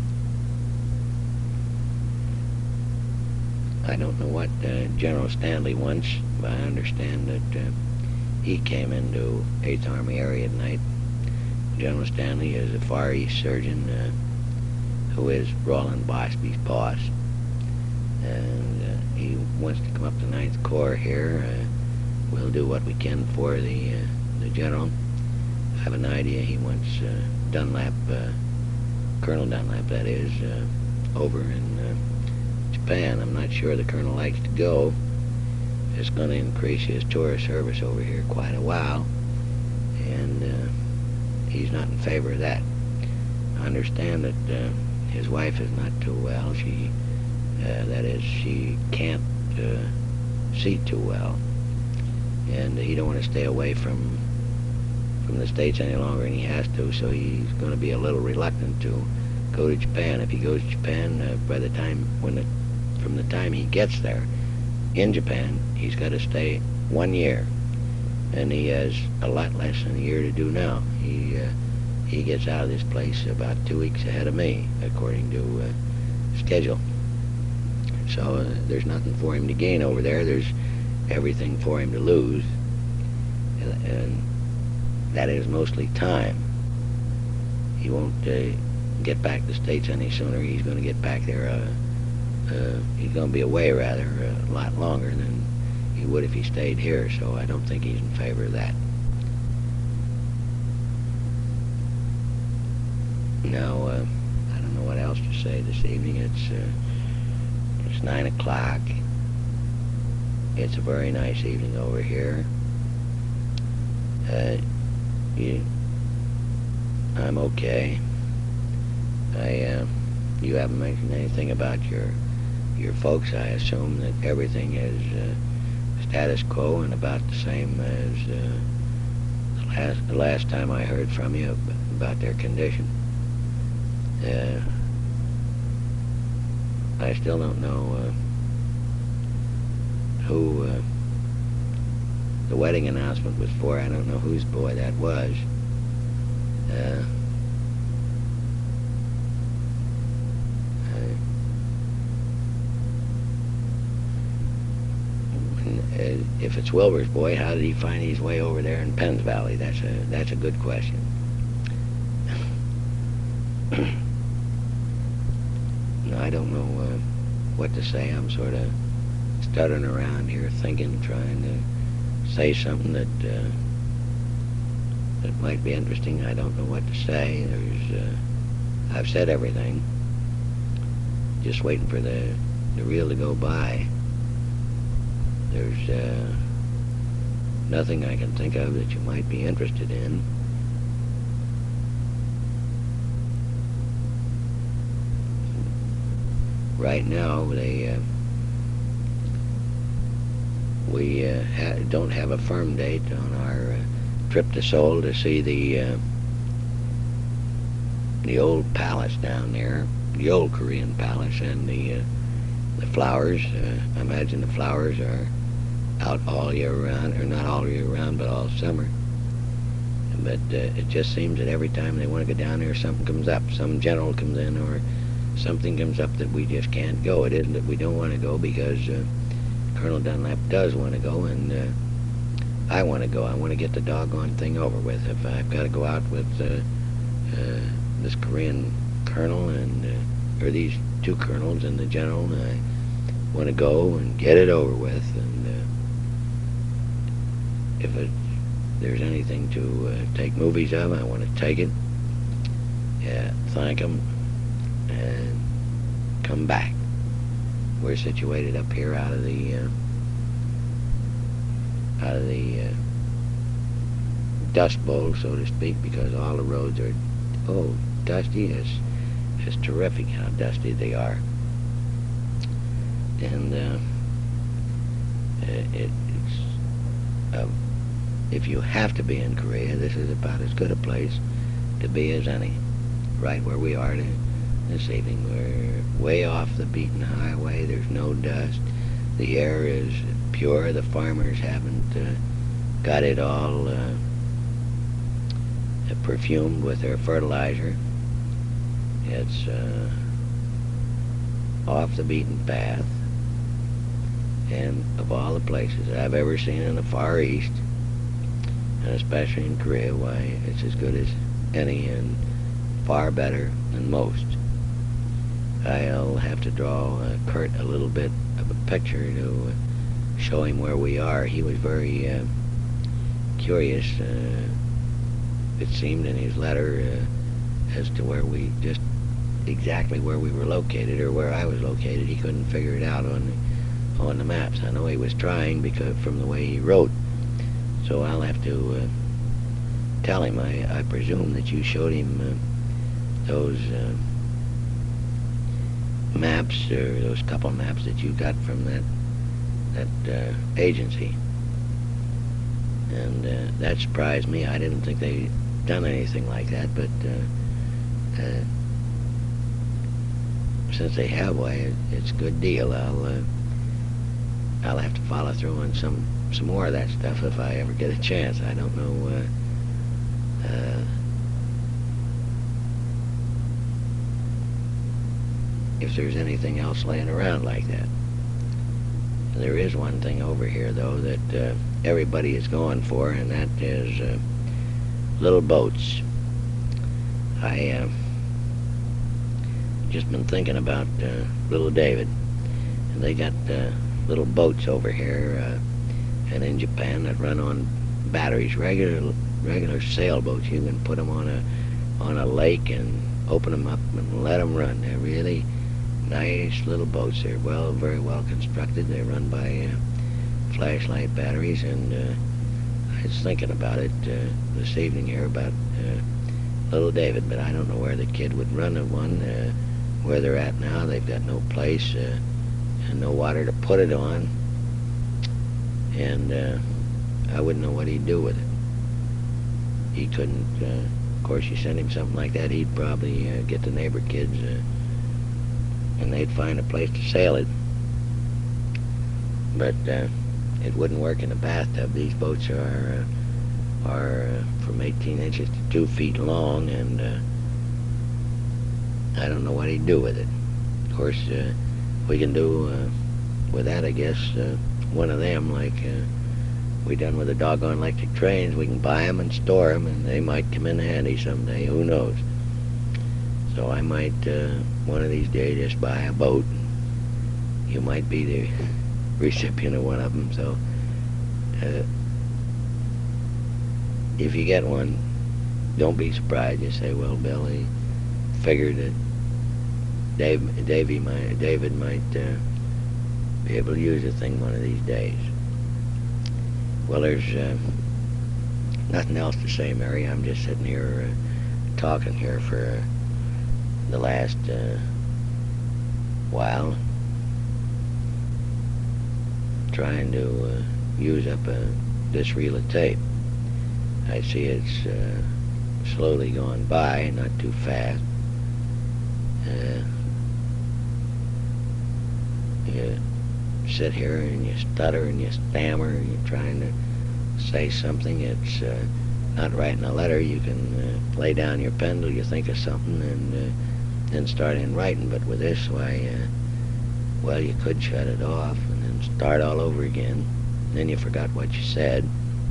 I don't know what uh, General Stanley wants, but I understand that uh, he came into eighth Army area tonight. General Stanley is a Far East surgeon uh, who is Roland Bosby's boss. And uh, he wants to come up to ninth Corps here. Uh, we'll do what we can for the uh, the general. I have an idea he wants uh, Dunlap, uh, Colonel Dunlap, that is, uh, over in uh, Japan. I'm not sure the colonel likes to go. It's going to increase his tourist service over here quite a while, and uh, he's not in favor of that. I understand that uh, his wife is not too well. She Uh, that is, she can't uh, see too well, and he don't want to stay away from from the States any longer than he has to, so he's going to be a little reluctant to go to Japan. If he goes to Japan, uh, by the time, when the, from the time he gets there, in Japan, he's got to stay one year, and he has a lot less than a year to do now. He, uh, he gets out of this place about two weeks ahead of me, according to uh, schedule. So uh, there's nothing for him to gain over there. There's everything for him to lose, and, and that is mostly time. He won't uh, get back to the States any sooner. He's going to get back there. Uh, uh, he's going to be away rather uh, a lot longer than he would if he stayed here. So I don't think he's in favor of that. Now uh, I don't know what else to say this evening. It's. Uh, It's nine o'clock. It's a very nice evening over here. Uh, you, I'm okay. I, uh, you haven't mentioned anything about your, your folks. I assume that everything is uh, status quo and about the same as uh, the last, the last time I heard from you about their condition. Uh, I still don't know uh, who uh, the wedding announcement was for. I don't know whose boy that was. Uh, I, when, uh, if it's Wilbur's boy, how did he find his way over there in Penns Valley? That's a that's a good question. I don't know uh, what to say. I'm sort of stuttering around here, thinking, trying to say something that uh, that might be interesting. I don't know what to say. There's, uh, I've said everything. Just waiting for the the reel to go by. There's uh, nothing I can think of that you might be interested in. Right now, they uh, we uh, ha don't have a firm date on our uh, trip to Seoul to see the uh, the old palace down there, the old Korean palace, and the uh, the flowers. Uh, I imagine the flowers are out all year round, or not all year round, but all summer. But uh, it just seems that every time they want to go down there, something comes up. Some general comes in, or something comes up that we just can't go. It isn't that we don't want to go, because uh, Colonel Dunlap does want to go, and uh, I want to go. I want to get the doggone thing over with. If I've got to go out with uh, uh, this Korean colonel, and uh, or these two colonels and the general, I want to go and get it over with. And uh, if it, there's anything to uh, take movies of, I want to take it. Yeah, thank them, and come back. We're situated up here out of the uh, out of the uh, dust bowl, so to speak, because all the roads are, oh, dusty. It's, it's terrific how dusty they are. And uh, it, it's, uh, if you have to be in Korea, this is about as good a place to be as any. Right where we are this evening, we're way off the beaten highway. There's no dust. The air is pure. The farmers haven't uh, got it all uh, perfumed with their fertilizer. It's uh, off the beaten path. And of all the places I've ever seen in the Far East, and especially in Korea, why, it's as good as any and far better than most. I'll have to draw uh, Kurt a little bit of a picture to uh, show him where we are. He was very uh, curious, uh, it seemed in his letter, uh, as to where we, just exactly where we were located, or where I was located. He couldn't figure it out on the, on the maps. I know he was trying, because from the way he wrote. So I'll have to uh, tell him. I, I presume that you showed him uh, those uh, maps, or those couple maps that you got from that that uh, agency. And uh, that surprised me. I didn't think they'd done anything like that, but uh, uh, since they have, why, it, it's a good deal. I'll uh, I'll have to follow through on some some more of that stuff if I ever get a chance. I don't know uh, uh, if there's anything else laying around like that. There is one thing over here, though, that uh, everybody is going for, and that is uh, little boats. I uh, just been thinking about uh, little David, and they got uh, little boats over here uh, and in Japan that run on batteries, regular regular sailboats. You can put them on a on a lake and open them up and let them run. They're really nice little boats. They're well, very well constructed. They run by uh, flashlight batteries, and uh, I was thinking about it uh, this evening here about uh, little David, but I don't know where the kid would run to one. Uh, where they're at now, they've got no place uh, and no water to put it on, and uh, I wouldn't know what he'd do with it. He couldn't, uh, of course, you send him something like that, he'd probably uh, get the neighbor kids uh, and they'd find a place to sail it. But uh, it wouldn't work in a bathtub. These boats are uh, are uh, from eighteen inches to two feet long, and uh, I don't know what he'd do with it. Of course, uh, we can do uh, with that, I guess, uh, one of them, like uh, we done with the doggone electric trains. We can buy them and store them, and they might come in handy someday. Who knows? So I might, uh, one of these days, just buy a boat. You might be the recipient of one of them. So uh, if you get one, don't be surprised. You say, well, Billy figured that Dave, Davey might, David might uh, be able to use the thing one of these days. Well, there's uh, nothing else to say, Mary. I'm just sitting here uh, talking here for uh, the last uh, while, trying to uh, use up uh, this reel of tape. I see it's uh, slowly going by, not too fast. Uh, you sit here and you stutter and you stammer, and you're trying to say something. It's uh, not writing a letter. You can uh, lay down your pen till you think of something and uh, then start in writing. But with this, why, uh, well, you could shut it off and then start all over again. Then you forgot what you said.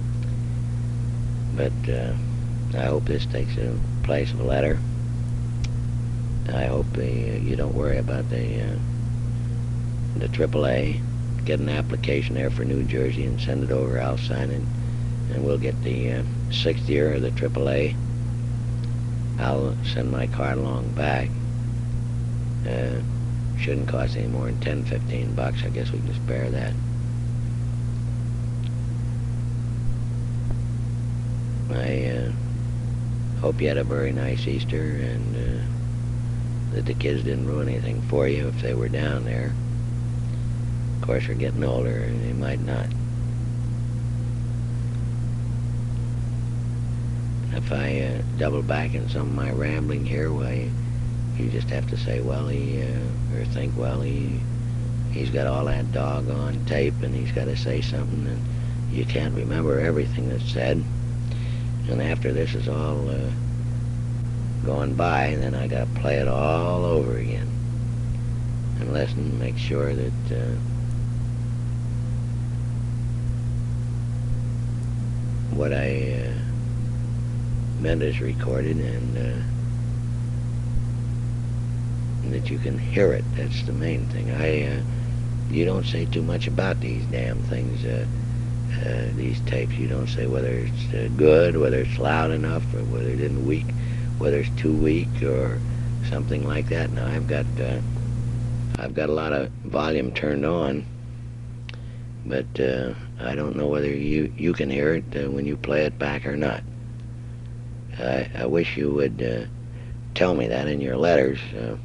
But uh, I hope this takes the place of a letter. I hope uh, you don't worry about the uh, the triple A. Get an application there for New Jersey and send it over. I'll sign it, and we'll get the uh, sixth year of the triple A. I'll send my card along back. Uh, shouldn't cost any more than ten, fifteen bucks. I guess we can spare that. I uh, hope you had a very nice Easter, and uh, that the kids didn't ruin anything for you if they were down there. Of course, they're getting older, and they might not. If I uh, double back in some of my rambling here, why, you just have to say, well, he, uh, or think, well, he, he's got all that dog on tape, and he's got to say something, and you can't remember everything that's said. And after this is all uh, gone by, then I got to play it all over again and listen, make sure that uh, what I uh, meant is recorded, and uh, that you can hear it. That's the main thing. I, uh, you don't say too much about these damn things, uh, uh, these tapes. You don't say whether it's uh, good, whether it's loud enough, or whether it isn't weak, whether it's too weak, or something like that. Now I've got, uh, I've got a lot of volume turned on, but uh, I don't know whether you you can hear it uh, when you play it back or not. I, I wish you would uh, tell me that in your letters. Uh,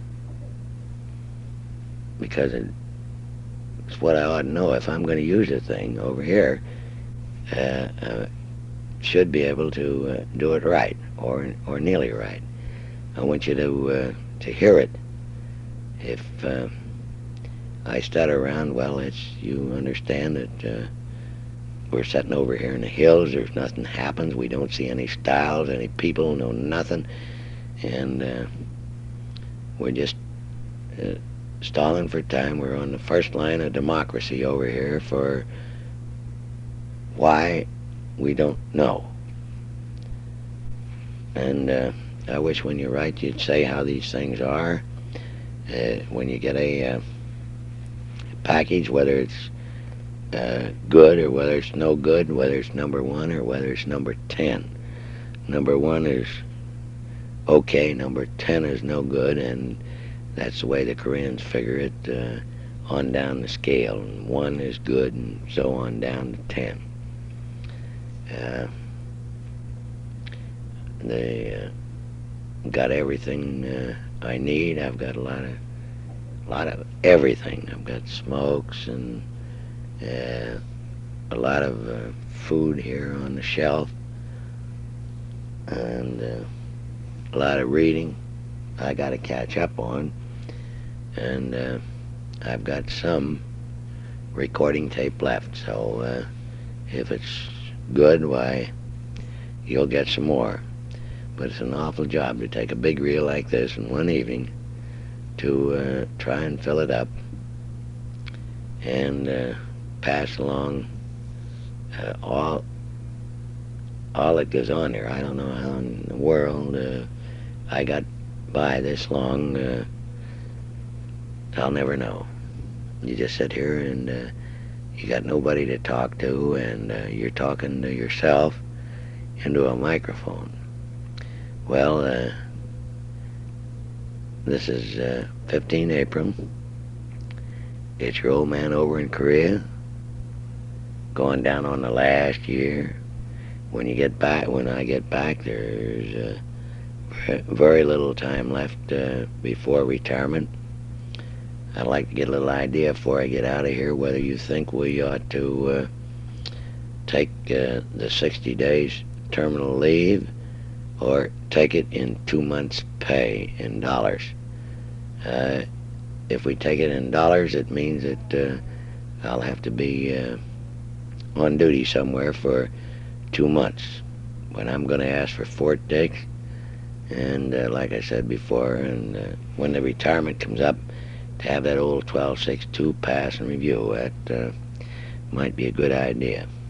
because it, it's what I ought to know. If I'm going to use a thing over here, uh, uh, should be able to uh, do it right, or or nearly right. I want you to uh, to hear it. If uh, I stutter around, well, it's, you understand that uh, we're sitting over here in the hills. There's nothing happens. We don't see any styles, any people, no nothing, and uh, we're just Uh, stalling for time. We're on the first line of democracy over here for why we don't know. And uh, I wish when you write you'd say how these things are. Uh, when you get a uh, package, whether it's uh, good or whether it's no good, whether it's number one or whether it's number ten. Number one is okay, number ten is no good, and that's the way the Koreans figure it, uh, on down the scale. And one is good, and so on down to ten. Uh, they uh, got everything uh, I need. I've got a lot of, a lot of everything. I've got smokes and uh, a lot of uh, food here on the shelf, and uh, a lot of reading I got to catch up on. And uh, I've got some recording tape left, so uh, if it's good, why, you'll get some more. But it's an awful job to take a big reel like this in one evening to uh, try and fill it up and uh, pass along uh, all all that goes on here. I don't know how in the world uh, I got by this long. Uh, I'll never know. You just sit here and uh, you got nobody to talk to, and uh, you're talking to yourself into a microphone. Well, uh, this is uh, fifteen April. It's your old man over in Korea, going down on the last year. When you get back, when I get back, there's uh, very little time left uh, before retirement. I'd like to get a little idea before I get out of here whether you think we ought to uh, take uh, the sixty days terminal leave or take it in two months' pay in dollars. Uh, if we take it in dollars, it means that uh, I'll have to be uh, on duty somewhere for two months when I'm going to ask for Fort Dix. And uh, like I said before, and uh, when the retirement comes up, to have that old twelve six two pass and review, that uh, might be a good idea.